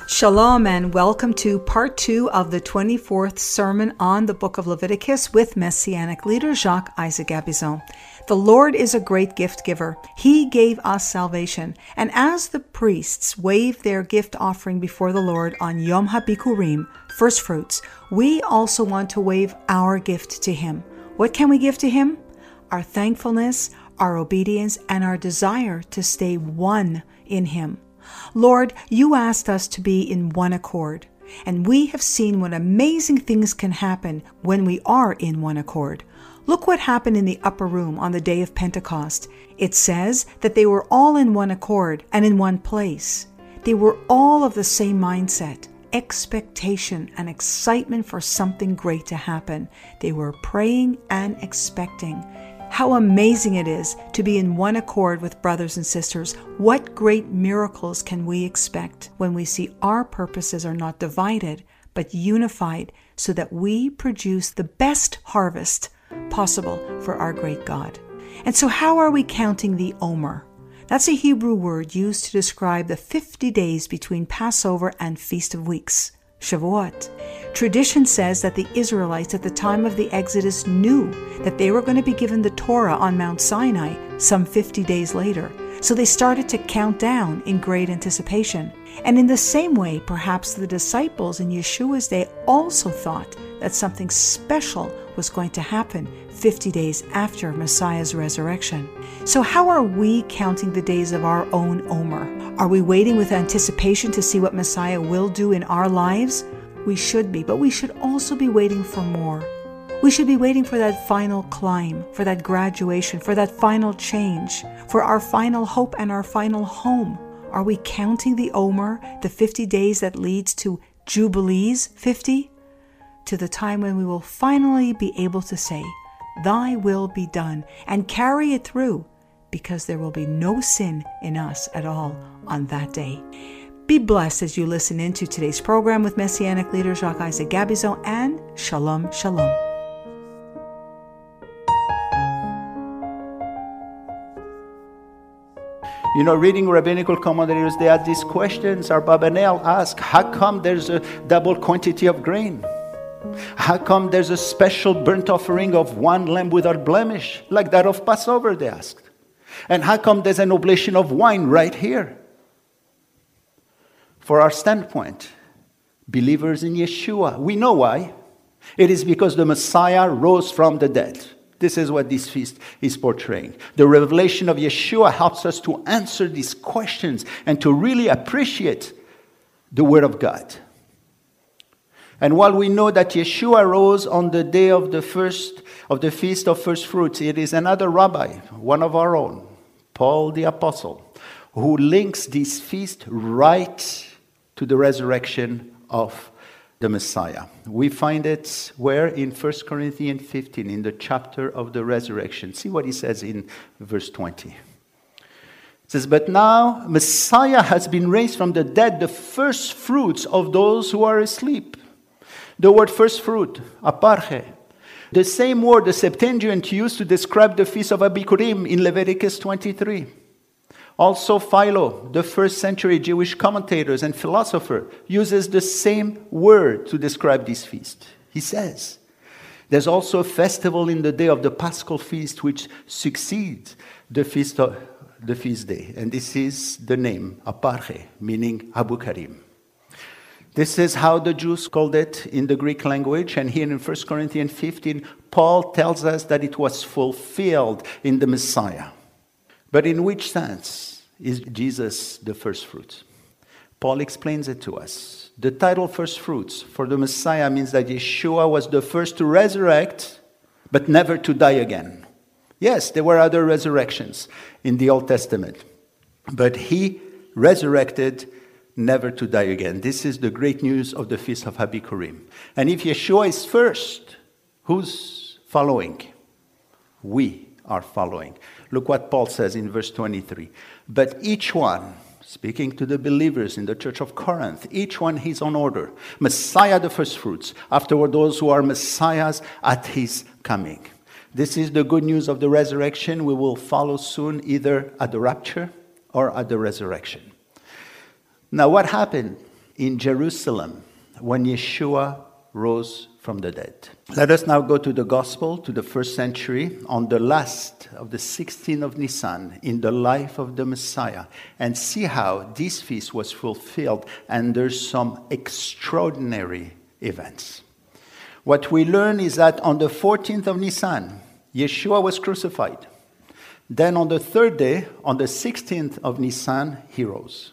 Shalom and welcome to part 2 of the 24th sermon on the book of Leviticus with Messianic leader Jacques Isaac Gabizon. The Lord is a great gift giver. He gave us salvation. And as the priests wave their gift offering before the Lord on Yom HaBikurim, first fruits, we also want to wave our gift to Him. What can we give to Him? Our thankfulness, our obedience, and our desire to stay one in Him. Lord, you asked us to be in one accord, and we have seen what amazing things can happen when we are in one accord. Look what happened in the upper room on the day of Pentecost. It says that they were all in one accord and in one place. They were all of the same mindset, expectation and excitement for something great to happen. They were praying and expecting. How amazing it is to be in one accord with brothers and sisters. What great miracles can we expect when we see our purposes are not divided, but unified so that we produce the best harvest possible for our great God. And so how are we counting the Omer? That's a Hebrew word used to describe the 50 days between Passover and Feast of Weeks, Shavuot. Tradition says that the Israelites at the time of the Exodus knew that they were going to be given the Torah on Mount Sinai some 50 days later. So they started to count down in great anticipation. And in the same way, perhaps the disciples in Yeshua's day also thought that something special was going to happen 50 days after Messiah's resurrection. So how are we counting the days of our own Omer? Are we waiting with anticipation to see what Messiah will do in our lives? We should be, but we should also be waiting for more. We should be waiting for that final climb, for that graduation, for that final change, for our final hope and our final home. Are we counting the Omer, the 50 days that leads to Jubilees 50? To the time when we will finally be able to say, Thy will be done, and carry it through, because there will be no sin in us at all on that day. Be blessed as you listen into today's program with Messianic leader Jacques Isaac Gabizon, and Shalom, Shalom. You know, reading rabbinical commentators, they ask these questions. Our Babanel asked, how come there's a double quantity of grain? How come there's a special burnt offering of one lamb without blemish, like that of Passover, they asked? And how come there's an oblation of wine right here? For our standpoint, believers in Yeshua, we know why. It is because the Messiah rose from the dead. This is what this feast is portraying. The revelation of Yeshua helps us to answer these questions and to really appreciate the Word of God. And while we know that Yeshua rose on the day of the Feast of First Fruits, it is another rabbi, one of our own, Paul the Apostle, who links this feast right to the resurrection of the Messiah. We find it where? In 1 Corinthians 15, in the chapter of the resurrection. See what he says in verse 20. It says, But now Messiah has been raised from the dead, the first fruits of those who are asleep. The word first fruit, aparche, the same word the Septuagint used to describe the Feast of Abikurim in Leviticus 23. Also Philo, the first century Jewish commentators and philosopher, uses the same word to describe this feast. He says, there's also a festival in the day of the Paschal feast which succeeds the feast day. And this is the name, Aparche, meaning Habukarim. This is how the Jews called it in the Greek language. And here in 1 Corinthians 15, Paul tells us that it was fulfilled in the Messiah. But in which sense is Jesus the first fruits? Paul explains it to us. The title first fruits for the Messiah means that Yeshua was the first to resurrect, but never to die again. Yes, there were other resurrections in the Old Testament, but he resurrected never to die again. This is the great news of the Feast of Habikurim. And if Yeshua is first, who's following? We are following. Look what Paul says in verse 23. But each one, speaking to the believers in the church of Corinth, each one his own order. Messiah the first fruits. Afterward, those who are Messiahs at his coming. This is the good news of the resurrection. We will follow soon either at the rapture or at the resurrection. Now, what happened in Jerusalem when Yeshua rose from the dead. Let us now go to the gospel, to the first century, on the last of the 16th of Nisan, in the life of the Messiah, and see how this feast was fulfilled under some extraordinary events. What we learn is that on the 14th of Nisan, Yeshua was crucified. Then on the third day, on the 16th of Nisan, he rose.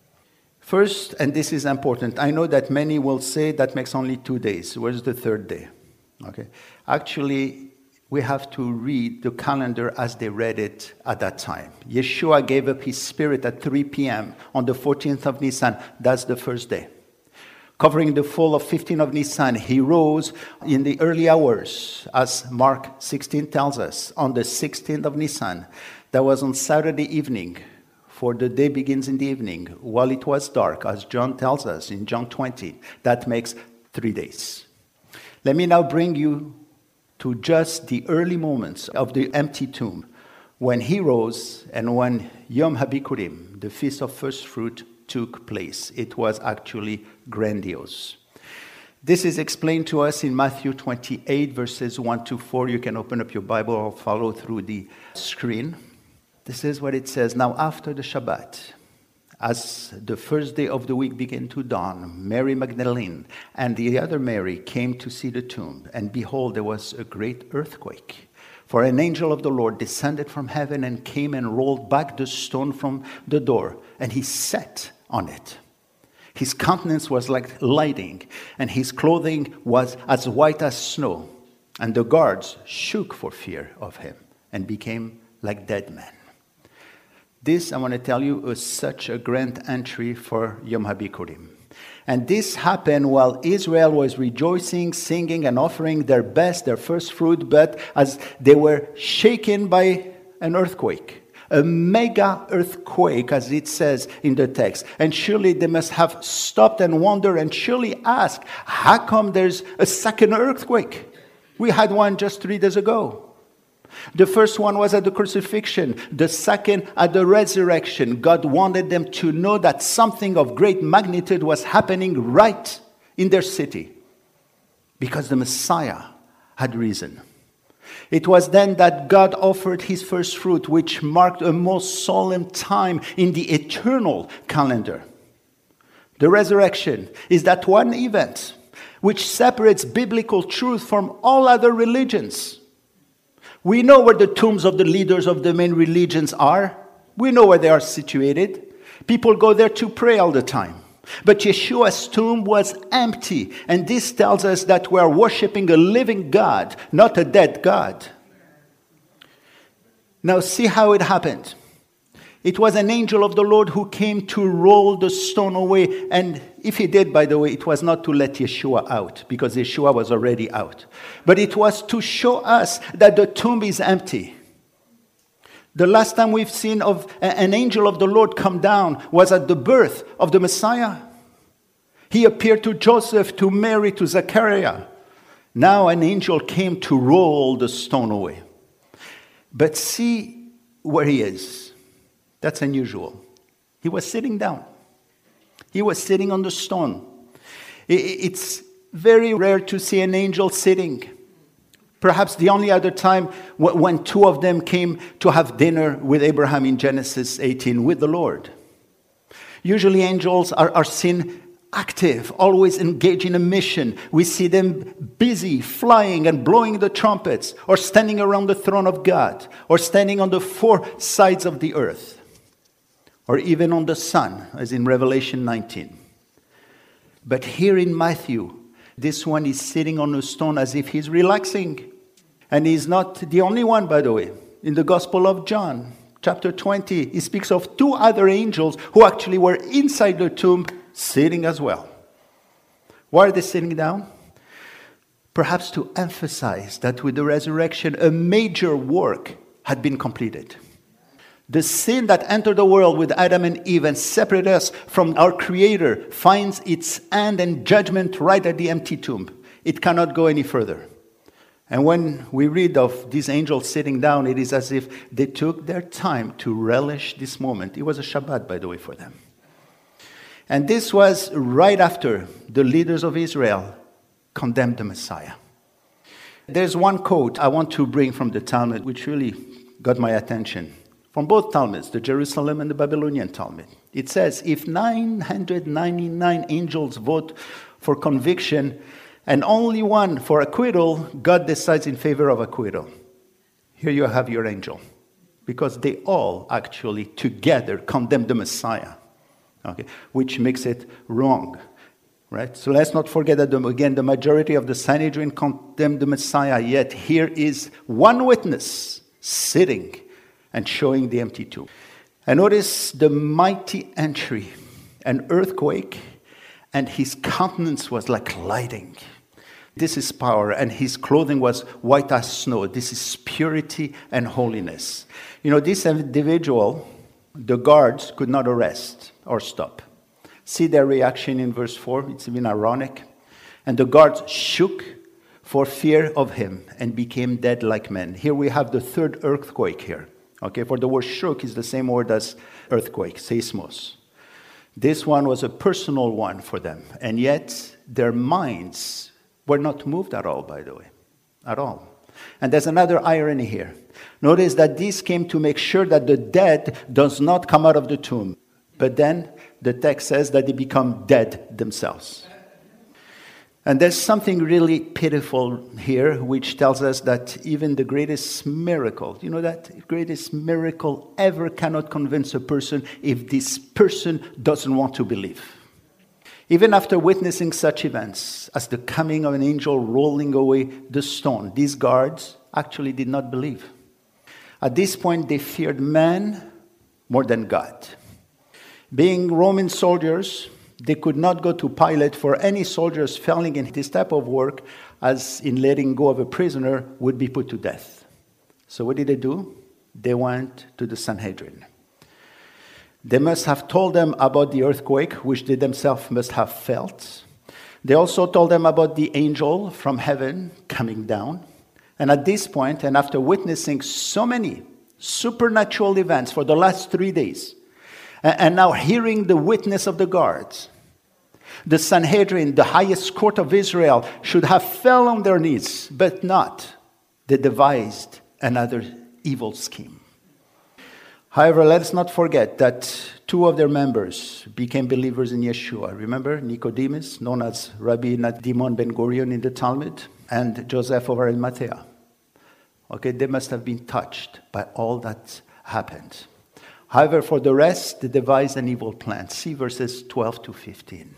First, and this is important, I know that many will say that makes only 2 days. Where's the third day? Okay. Actually, we have to read the calendar as they read it at that time. Yeshua gave up his spirit at 3 p.m. on the 14th of Nisan. That's the first day. Covering the full of 15th of Nisan, he rose in the early hours, as Mark 16 tells us, on the 16th of Nisan. That was on Saturday evening. For the day begins in the evening, while it was dark, as John tells us in John 20. That makes 3 days. Let me now bring you to just the early moments of the empty tomb, when he rose and when Yom HaBikurim, the Feast of First Fruit, took place. It was actually grandiose. This is explained to us in Matthew 28, verses 1 to 4. You can open up your Bible or follow through the screen. This is what it says. Now after the Shabbat, as the first day of the week began to dawn, Mary Magdalene and the other Mary came to see the tomb. And behold, there was a great earthquake. For an angel of the Lord descended from heaven and came and rolled back the stone from the door. And he sat on it. His countenance was like lightning, and his clothing was as white as snow. And the guards shook for fear of him and became like dead men. This, I want to tell you, was such a grand entry for Yom HaBikurim. And this happened while Israel was rejoicing, singing, and offering their best, their first fruit, but as they were shaken by an earthquake. A mega earthquake, as it says in the text. And surely they must have stopped and wondered and surely asked, how come there's a second earthquake? We had one just 3 days ago. The first one was at the crucifixion. The second at the resurrection. God wanted them to know that something of great magnitude was happening right in their city. Because the Messiah had risen. It was then that God offered his first fruit, which marked a most solemn time in the eternal calendar. The resurrection is that one event which separates biblical truth from all other religions. We know where the tombs of the leaders of the main religions are. We know where they are situated. People go there to pray all the time. But Yeshua's tomb was empty. And this tells us that we are worshiping a living God, not a dead God. Now see how it happened. It was an angel of the Lord who came to roll the stone away. And if he did, by the way, it was not to let Yeshua out, because Yeshua was already out. But it was to show us that the tomb is empty. The last time we've seen of an angel of the Lord come down was at the birth of the Messiah. He appeared to Joseph, to Mary, to Zechariah. Now an angel came to roll the stone away. But see where he is. That's unusual. He was sitting down. He was sitting on the stone. It's very rare to see an angel sitting. Perhaps the only other time when two of them came to have dinner with Abraham in Genesis 18 with the Lord. Usually angels are seen active, always engaged in a mission. We see them busy, flying and blowing the trumpets, or standing around the throne of God, or standing on the four sides of the earth, or even on the sun, as in Revelation 19. But here in Matthew, this one is sitting on a stone as if he's relaxing. And he's not the only one, by the way. In the Gospel of John, chapter 20, he speaks of two other angels who actually were inside the tomb, sitting as well. Why are they sitting down? Perhaps to emphasize that with the resurrection, a major work had been completed. The sin that entered the world with Adam and Eve and separated us from our Creator finds its end and judgment right at the empty tomb. It cannot go any further. And when we read of these angels sitting down, it is as if they took their time to relish this moment. It was a Shabbat, by the way, for them. And this was right after the leaders of Israel condemned the Messiah. There's one quote I want to bring from the Talmud, which really got my attention. From both Talmuds, the Jerusalem and the Babylonian Talmud. It says, if 999 angels vote for conviction and only one for acquittal, God decides in favor of acquittal. Here you have your angel. Because they all actually together condemn the Messiah. Okay, which makes it wrong. Right? So let's not forget that, again, the majority of the Sanhedrin condemned the Messiah, yet here is one witness sitting and showing the empty tomb. And notice the mighty entry, an earthquake, and his countenance was like lightning. This is power, and his clothing was white as snow. This is purity and holiness. You know, this individual, the guards could not arrest or stop. See their reaction in verse 4. It's even ironic. And the guards shook for fear of him and became dead like men. Here we have the third earthquake here. Okay, for the word shook is the same word as earthquake, seismos. This one was a personal one for them. And yet their minds were not moved at all, by the way. At all. And there's another irony here. Notice that this came to make sure that the dead does not come out of the tomb. But then the text says that they become dead themselves. And there's something really pitiful here, which tells us that even the greatest miracle, you know, that greatest miracle ever cannot convince a person if this person doesn't want to believe. Even after witnessing such events as the coming of an angel rolling away the stone, these guards actually did not believe. At this point, they feared man more than God. Being Roman soldiers, they could not go to Pilate for any soldiers failing in this type of work, as in letting go of a prisoner, would be put to death. So what did they do? They went to the Sanhedrin. They must have told them about the earthquake, which they themselves must have felt. They also told them about the angel from heaven coming down. And at this point, and after witnessing so many supernatural events for the last 3 days, and now hearing the witness of the guards, the Sanhedrin, the highest court of Israel, should have fell on their knees, but not. They devised another evil scheme. However, let us not forget that 2 of their members became believers in Yeshua. Remember Nicodemus, known as Rabbi Nadimon Ben Gurion in the Talmud, and Joseph of Arimathea. Okay, they must have been touched by all that happened. However, for the rest, they devised an evil plan. See verses 12 to 15.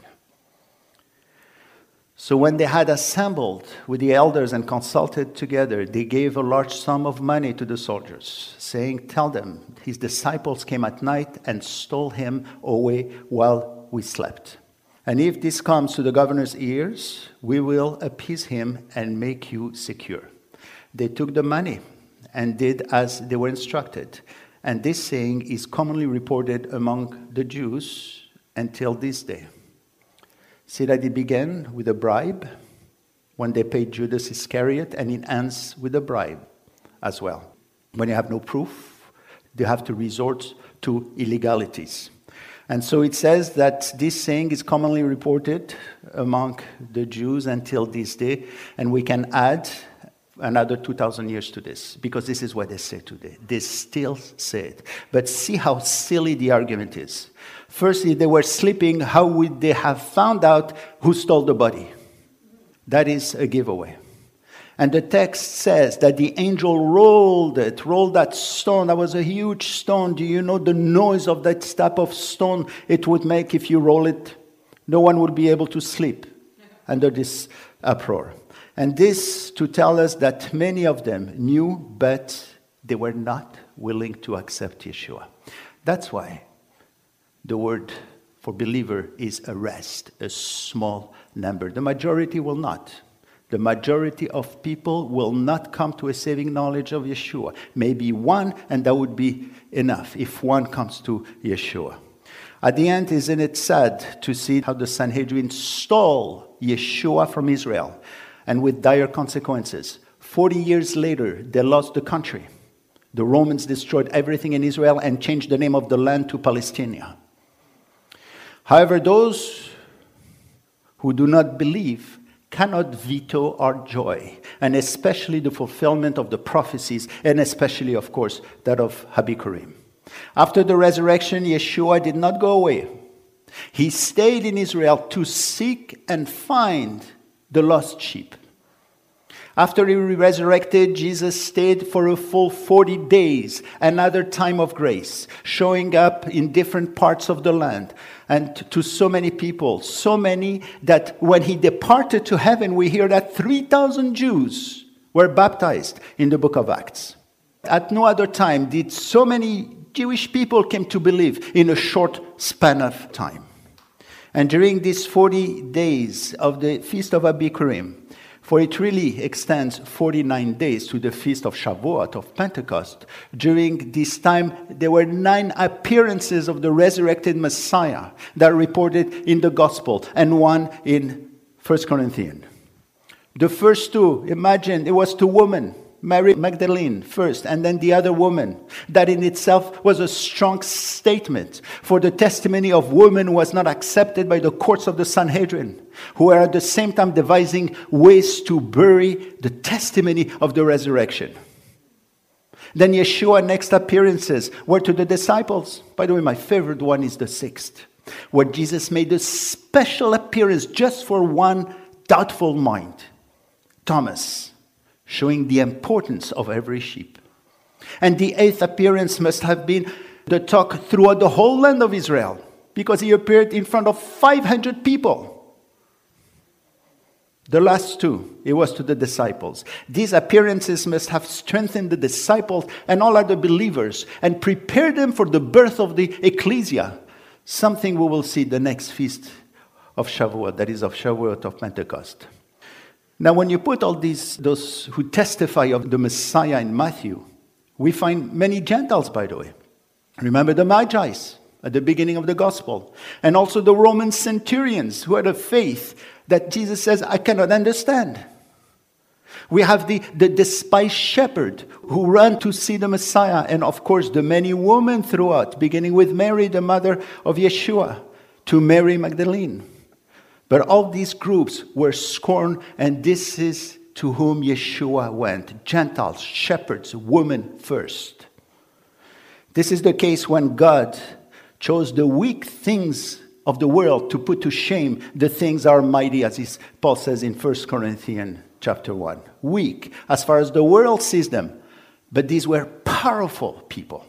So when they had assembled with the elders and consulted together, they gave a large sum of money to the soldiers, saying, tell them, his disciples came at night and stole him away while we slept. And if this comes to the governor's ears, we will appease him and make you secure. They took the money and did as they were instructed. And this saying is commonly reported among the Jews until this day. See that it began with a bribe when they paid Judas Iscariot, and it ends with a bribe as well. When you have no proof, they have to resort to illegalities. And so it says that this saying is commonly reported among the Jews until this day, and we can add another 2,000 years to this, because this is what they say today. They still say it. But see how silly the argument is. Firstly, they were sleeping. How would they have found out who stole the body? That is a giveaway. And the text says that the angel rolled that stone. That was a huge stone. Do you know the noise of that type of stone it would make if you roll it? No one would be able to sleep under this uproar. And this to tell us that many of them knew, but they were not willing to accept Yeshua. That's why the word for believer is a rest, a small number. The majority will not. The majority of people will not come to a saving knowledge of Yeshua. Maybe one, and that would be enough if one comes to Yeshua. At the end, isn't it sad to see how the Sanhedrin stole Yeshua from Israel? And with dire consequences. 40 years later, they lost the country. The Romans destroyed everything in Israel and changed the name of the land to Palestina. However, those who do not believe cannot veto our joy, and especially the fulfillment of the prophecies, and especially, of course, that of Habakkuk. After the resurrection, Yeshua did not go away. He stayed in Israel to seek and find the lost sheep. After he resurrected, Jesus stayed for a full 40 days, another time of grace, showing up in different parts of the land and to so many people, so many that when he departed to heaven, we hear that 3,000 Jews were baptized in the book of Acts. At no other time did so many Jewish people came to believe in a short span of time. And during these 40 days of the Feast of Habakkuk, for it really extends 49 days to the Feast of Shavuot, of Pentecost. During this time, there were 9 appearances of the resurrected Messiah that are reported in the Gospel, and one in 1 Corinthians. The first 2, imagine, it was 2 women, Mary Magdalene first, and then the other woman. That in itself was a strong statement, for the testimony of women was not accepted by the courts of the Sanhedrin, who were at the same time devising ways to bury the testimony of the resurrection. Then Yeshua's next appearances were to the disciples. By the way, my favorite one is the 6th, where Jesus made a special appearance just for one doubtful mind, Thomas, showing the importance of every sheep. And the 8th appearance must have been the talk throughout the whole land of Israel, because he appeared in front of 500 people. The last 2, it was to the disciples. These appearances must have strengthened the disciples and all other believers and prepared them for the birth of the ecclesia, something we will see the next feast of Shavuot, that is of Shavuot of Pentecost. Now, when you put all those who testify of the Messiah in Matthew, we find many Gentiles, by the way. Remember the Magi at the beginning of the gospel, and also the Roman centurions who had a faith that Jesus says, I cannot understand. We have the despised shepherd who ran to see the Messiah, and of course the many women throughout, beginning with Mary, the mother of Yeshua, to Mary Magdalene. But all these groups were scorned, and this is to whom Yeshua went. Gentiles, shepherds, women first. This is the case when God chose the weak things of the world to put to shame the things are mighty, as Paul says in 1 Corinthians chapter 1. Weak, as far as the world sees them. But these were powerful people.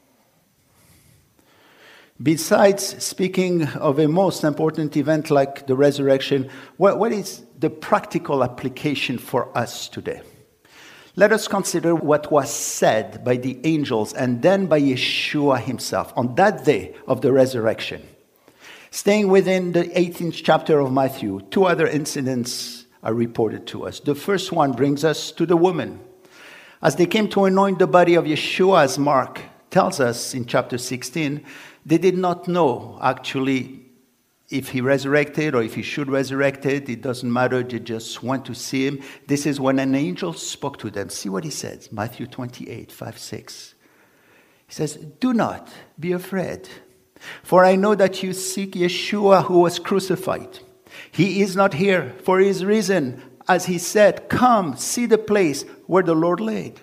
Besides speaking of a most important event like the resurrection, what is the practical application for us today? Let us consider what was said by the angels and then by Yeshua himself on that day of the resurrection. Staying within the 18th chapter of Matthew, 2 other incidents are reported to us. The first one brings us to the woman. As they came to anoint the body of Yeshua, as Mark tells us in chapter 16, they did not know, actually, if he resurrected or if he should resurrect it. It doesn't matter. They just went to see him. This is when an angel spoke to them. See what he says. Matthew 28, 5, 6. He says, do not be afraid, for I know that you seek Yeshua who was crucified. He is not here, for he is risen. As he said, come, see the place where the Lord laid.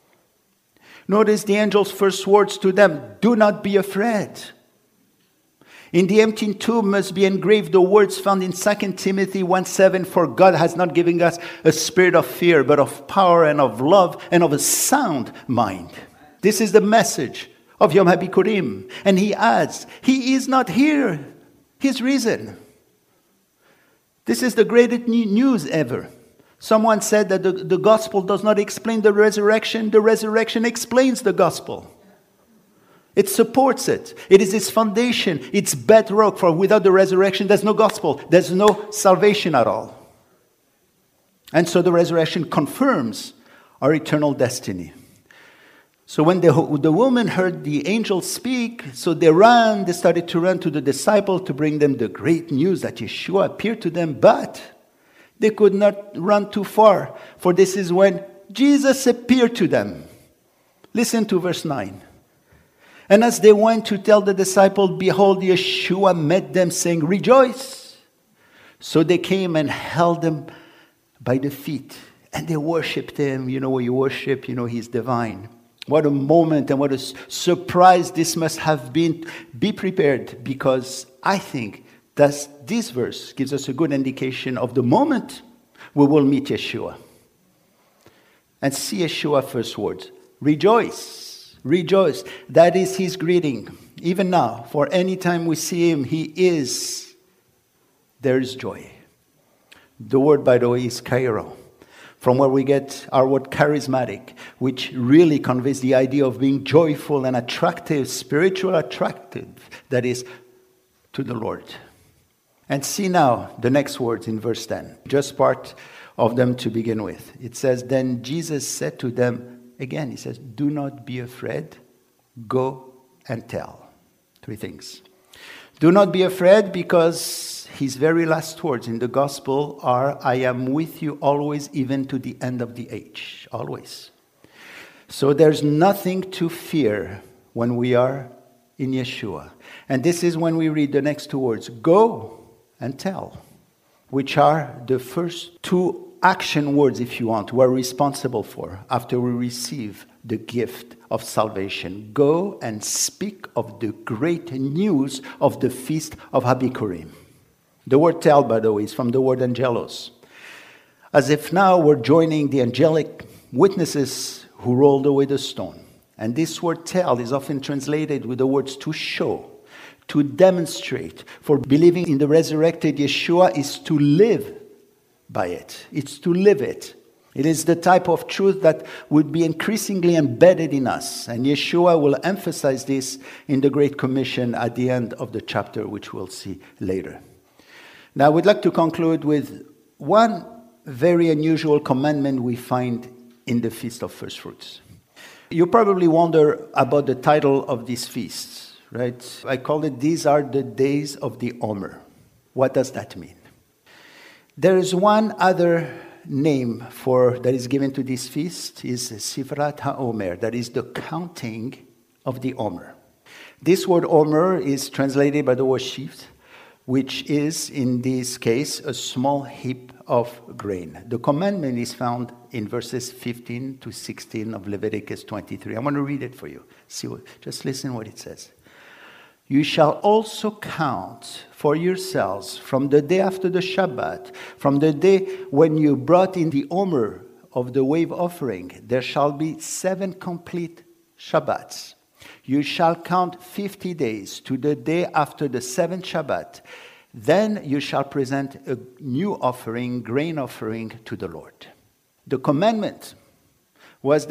Notice the angel's first words to them, do not be afraid. In the empty tomb must be engraved the words found in 2 Timothy 1:7, for God has not given us a spirit of fear, but of power and of love and of a sound mind. This is the message of Yom HaBikurim. And he adds, he is not here, he's risen. This is the greatest news ever. Someone said that the gospel does not explain the resurrection. The resurrection explains the gospel. It supports it. It is its foundation, its bedrock. For without the resurrection, there's no gospel. There's no salvation at all. And so the resurrection confirms our eternal destiny. So when the woman heard the angel speak, so they started to run to the disciple to bring them the great news that Yeshua appeared to them, but they could not run too far, for this is when Jesus appeared to them. Listen to verse 9. And as they went to tell the disciples, behold, Yeshua met them, saying, rejoice. So they came and held him by the feet, and they worshipped him. You know, when you worship, you know he's divine. What a moment and what a surprise this must have been. Be prepared, because I think that this verse gives us a good indication of the moment we will meet Yeshua. And see Yeshua's first words, rejoice. Rejoice. That is his greeting. Even now, for any time we see him, there is joy. The word, by the way, is kairo, from where we get our word charismatic, which really conveys the idea of being joyful and attractive, spiritual attractive, that is, to the Lord. And see now the next words in verse 10, just part of them to begin with. It says, then Jesus said to them, again, he says, do not be afraid, go and tell. 3 things. Do not be afraid, because his very last words in the gospel are, I am with you always, even to the end of the age. Always. So there's nothing to fear when we are in Yeshua. And this is when we read the next 2 words, go and tell, which are the first 2 action words, if you want, we're responsible for after we receive the gift of salvation. Go and speak of the great news of the feast of Habikurim. The word tell, by the way, is from the word angelos. As if now we're joining the angelic witnesses who rolled away the stone. And this word tell is often translated with the words to show, to demonstrate. For believing in the resurrected Yeshua is to live by it. It's to live it. It is the type of truth that would be increasingly embedded in us. And Yeshua will emphasize this in the Great Commission at the end of the chapter, which we'll see later. Now, I would like to conclude with one very unusual commandment we find in the Feast of First Fruits. You probably wonder about the title of these feasts, right? I call it, these are the days of the Omer. What does that mean? There is one other name that is given to this feast, is Sifrat HaOmer, that is the counting of the Omer. This word Omer is translated by the word sheaf, which is, in this case, a small heap of grain. The commandment is found in verses 15 to 16 of Leviticus 23. I want to read it for you. Just listen what it says. You shall also count for yourselves from the day after the Shabbat, from the day when you brought in the Omer of the wave offering, there shall be 7 complete Shabbats. You shall count 50 days to the day after the 7th Shabbat. Then you shall present a new offering, grain offering, to the Lord. The commandment was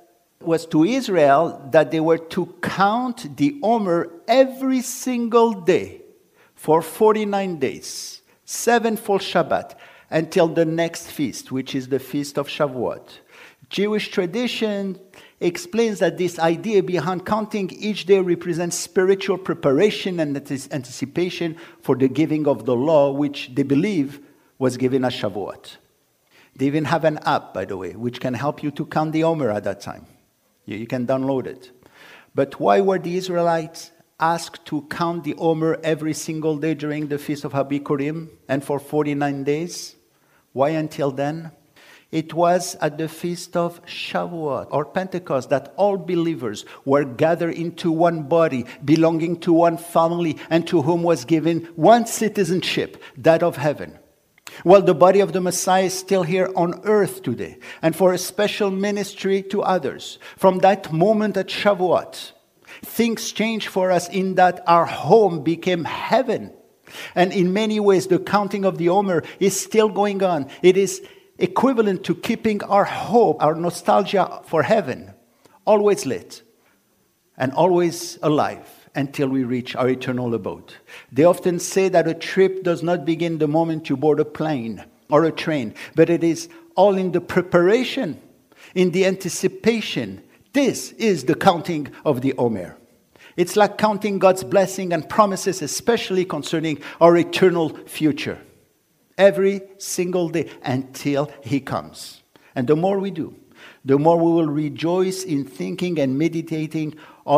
to Israel that they were to count the Omer every single day for 49 days, 7 full Shabbat, until the next feast, which is the Feast of Shavuot. Jewish tradition explains that this idea behind counting each day represents spiritual preparation and anticipation for the giving of the law, which they believe was given at Shavuot. They even have an app, by the way, which can help you to count the Omer at that time. You can download it. But why were the Israelites asked to count the Omer every single day during the Feast of Habikurim and for 49 days? Why until then? It was at the Feast of Shavuot or Pentecost that all believers were gathered into one body, belonging to one family, and to whom was given one citizenship, that of heaven. Well, the body of the Messiah is still here on earth today, and for a special ministry to others. From that moment at Shavuot, things changed for us in that our home became heaven. And in many ways, the counting of the Omer is still going on. It is equivalent to keeping our hope, our nostalgia for heaven, always lit and always alive until we reach our eternal abode. They often say that a trip does not begin the moment you board a plane or a train, but it is all in the preparation, in the anticipation. This is the counting of the Omer. It's like counting God's blessing and promises, especially concerning our eternal future. Every single day until He comes. And the more we do, the more we will rejoice in thinking and meditating all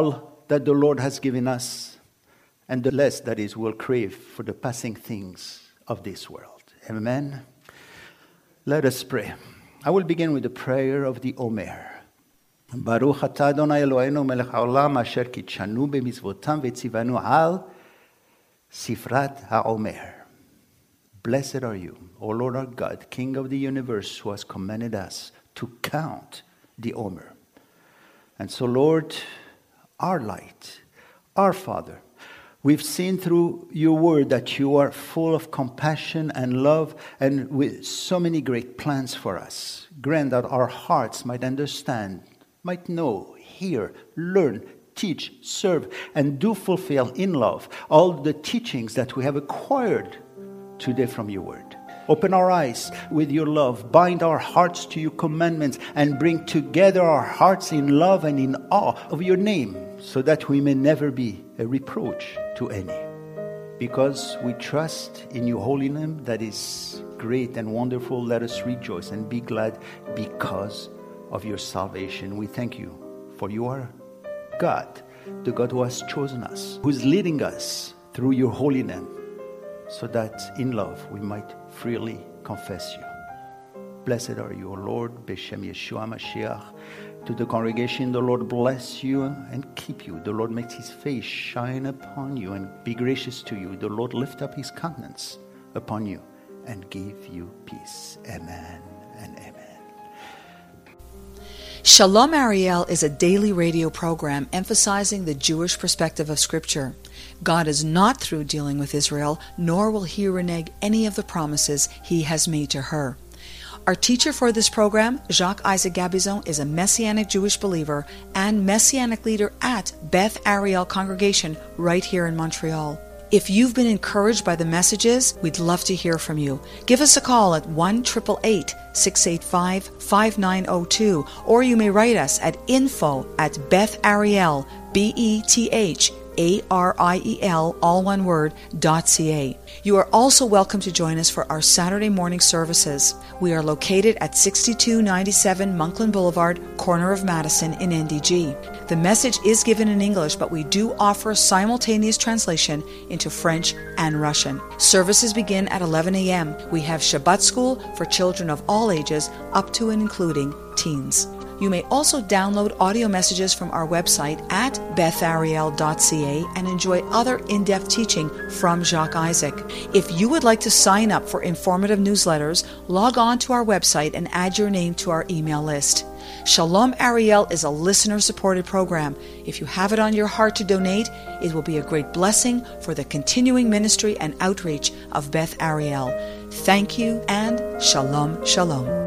that the Lord has given us, and the less that is we'll crave for the passing things of this world. Amen. Let us pray. I will begin with the prayer of the Omer. Baruch atah Adonai Eloheinu melech haolam asher kitshanu b'mitzvotam v'tzivanu al sifrat ha'omer. Blessed are you, O Lord our God, King of the universe, who has commanded us to count the Omer. And so, Lord, our light, our Father, we've seen through your word that you are full of compassion and love and with so many great plans for us. Grant that our hearts might understand, might know, hear, learn, teach, serve, and do fulfill in love all the teachings that we have acquired today from your word. Open our eyes with your love, bind our hearts to your commandments, and bring together our hearts in love and in awe of your name, so that we may never be a reproach to any. Because we trust in your holy name that is great and wonderful, let us rejoice and be glad because of your salvation. We thank you, for you are God, the God who has chosen us, who is leading us through your holy name, so that in love we might freely confess you. Blessed are you, O Lord, B'Shem Yeshua Mashiach. To the congregation, the Lord bless you and keep you. The Lord makes his face shine upon you and be gracious to you. The Lord lift up his countenance upon you and give you peace. Amen and amen. Shalom Ariel is a daily radio program emphasizing the Jewish perspective of Scripture. God is not through dealing with Israel, nor will he renege any of the promises he has made to her. Our teacher for this program, Jacques Isaac Gabizon, is a Messianic Jewish believer and Messianic leader at Beth Ariel Congregation right here in Montreal. If you've been encouraged by the messages, we'd love to hear from you. Give us a call at 1-888-685-5902, or you may write us at info@BethAriel, BETHARIEL, all one word, .ca. You are also welcome to join us for our Saturday morning services. We are located at 6297 Monkland Boulevard, corner of Madison in NDG. The message is given in English, but we do offer simultaneous translation into French and Russian. Services begin at 11 a.m. We have Shabbat school for children of all ages, up to and including teens. You may also download audio messages from our website at bethariel.ca and enjoy other in-depth teaching from Jacques Isaac. If you would like to sign up for informative newsletters, log on to our website and add your name to our email list. Shalom Ariel is a listener-supported program. If you have it on your heart to donate, it will be a great blessing for the continuing ministry and outreach of Beth Ariel. Thank you and Shalom, Shalom.